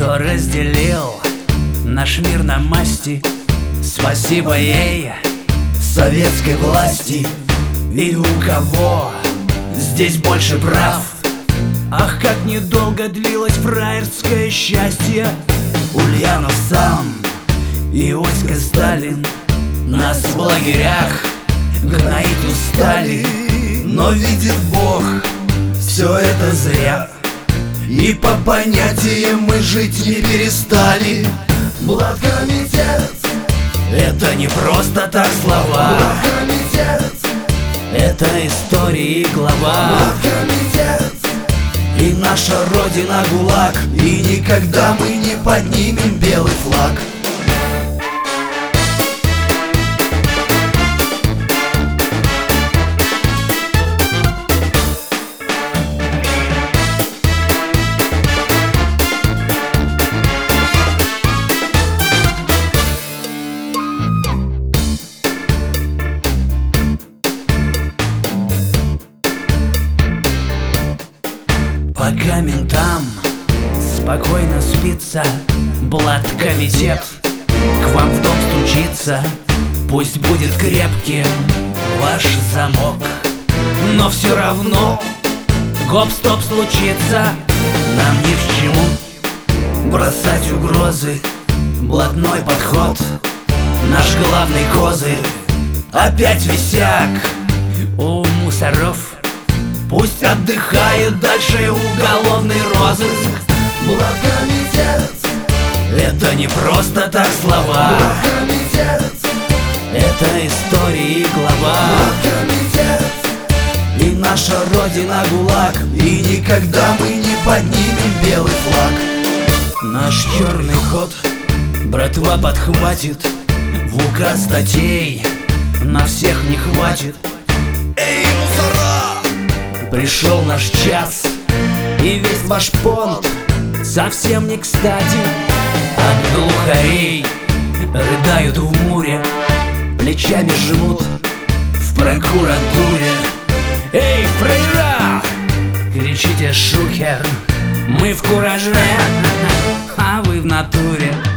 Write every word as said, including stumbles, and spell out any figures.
кто разделил наш мир на масти. Спасибо ей, советской власти. И у кого здесь больше прав? Ах, как недолго длилось фраерское счастье. Ульянов сам и Оська Сталин нас в лагерях гноить устали. Но видит Бог, все это зря, и по понятиям мы жить не перестали. Блаткомитет — это не просто так слова. Блаткомитет — это история и глава. Блаткомитет — и наша родина ГУЛАГ, и никогда мы не поднимем белый флаг. Пока ментам спокойно спится, блаткомитет к вам в дом стучится. Пусть будет крепким ваш замок, но все равно гоп-стоп случится. Нам ни к чему бросать угрозы. Блатной подход — наш главный козырь. Опять висяк у мусоров, пусть отдыхает дальше уголовный розыск. Блаткомитет — это не просто так слова. Блаткомитет — это история и глава. Блаткомитет — и наша родина ГУЛАГ, и никогда мы не поднимем белый флаг. Наш черный ход братва подхватит, в указ статей на всех не хватит. Эй, мусора! Пришел наш час, и весь ваш понт совсем не кстати. От глухарей рыдают в муре, плечами жмут в прокуратуре. Эй, фрейра! Кричите шухер, мы в кураже, а вы в натуре.